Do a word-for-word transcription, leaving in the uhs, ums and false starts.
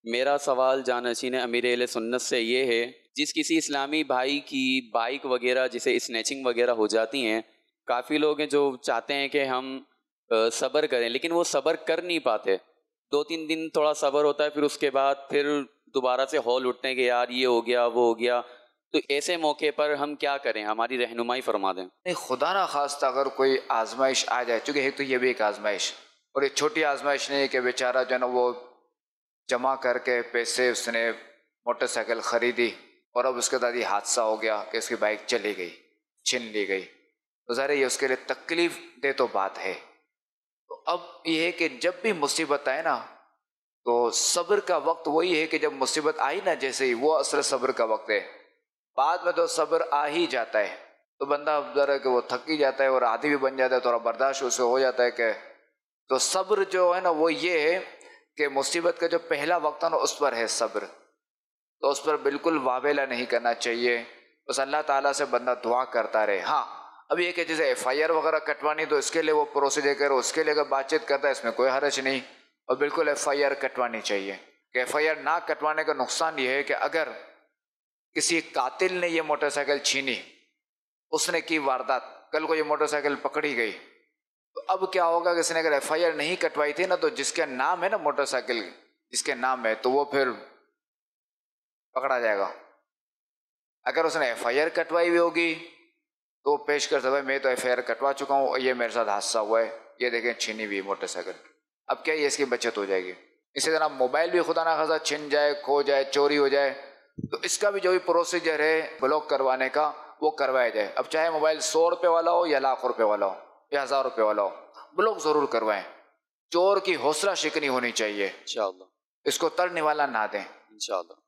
میرا سوال جانشین امیر اہل سنت سے یہ ہے، جس کسی اسلامی بھائی کی بائک وغیرہ جسے اسنیچنگ وغیرہ ہو جاتی ہیں، کافی لوگ ہیں جو چاہتے ہیں کہ ہم صبر کریں، لیکن وہ صبر کر نہیں پاتے. دو تین دن تھوڑا صبر ہوتا ہے، پھر اس کے بعد پھر دوبارہ سے ہول اٹھتے ہیں کہ یار یہ ہو گیا وہ ہو گیا. تو ایسے موقع پر ہم کیا کریں؟ ہماری رہنمائی فرما دیں. نہیں، خدا نہ خواستہ اگر کوئی آزمائش آ جائے، چونکہ ایک تو یہ بھی ایک آزمائش، اور یہ چھوٹی آزمائش نہیں ہے کہ بیچارہ جو ہے نا وہ جمع کر کے پیسے اس نے موٹر سائیکل خریدی اور اب اس کے بعد یہ حادثہ ہو گیا کہ اس کی بائک چلی گئی، چھین لی گئی. تو ظاہر ہے یہ اس کے لیے تکلیف دہ تو بات ہے. تو اب یہ ہے کہ جب بھی مصیبت آئے نا تو صبر کا وقت وہی ہے کہ جب مصیبت آئی نا، جیسے ہی وہ اصل صبر کا وقت ہے. بعد میں تو صبر آ ہی جاتا ہے تو بندہ ذرا کہ وہ تھک ہی جاتا ہے اور عادی بھی بن جاتا ہے، تھوڑا برداشت اسے ہو جاتا ہے. کہ تو صبر جو ہے نا وہ یہ ہے کہ مصیبت کا جو پہلا وقت ہے نا اس پر ہے صبر، تو اس پر بالکل واویلا نہیں کرنا چاہیے. بس اللہ تعالیٰ سے بندہ دعا کرتا رہے. ہاں اب یہ کہ جیسے ایف آئی آر وغیرہ کٹوانی تو اس کے لیے وہ پروسیجر کرے، اس کے لیے اگر بات چیت کرتا ہے اس میں کوئی حرج نہیں، اور بالکل ایف آئی آر کٹوانی چاہیے. کہ ایف آئی آر نہ کٹوانے کا نقصان یہ ہے کہ اگر کسی قاتل نے یہ موٹر سائیکل چھینی، اس نے کی واردات، کل کو یہ موٹر سائیکل پکڑی گئی، تو اب کیا ہوگا کہ اس نے اگر ایف آئی آر نہیں کٹوائی تھی نا، تو جس کے نام ہے نا موٹر سائیکل جس کے نام ہے تو وہ پھر پکڑا جائے گا. اگر اس نے ایف آئی آر کٹوائی ہوئی ہوگی تو وہ پیش کر سکتا ہے میں تو ایف آئی آر کٹوا چکا ہوں، یہ میرے ساتھ حادثہ ہوا ہے، یہ دیکھیں چھینی ہوئی موٹر سائیکل. اب کیا یہ اس کی بچت ہو جائے گی. اسی طرح موبائل بھی خدا نہ خاصا چھن جائے، کھو جائے، چوری ہو جائے، تو اس کا بھی جو بھی پروسیجر ہے بلاک کروانے کا وہ کروایا جائے. اب چاہے موبائل سو روپے والا ہو یا لاکھ روپے والا ہو یا ہزار روپے والا ہو، بلاک ضرور کروائیں. چور کی حوصلہ شکنی ہونی چاہیے، انشاءاللہ اس کو تڑنے والا نہ دیں. انشاءاللہ.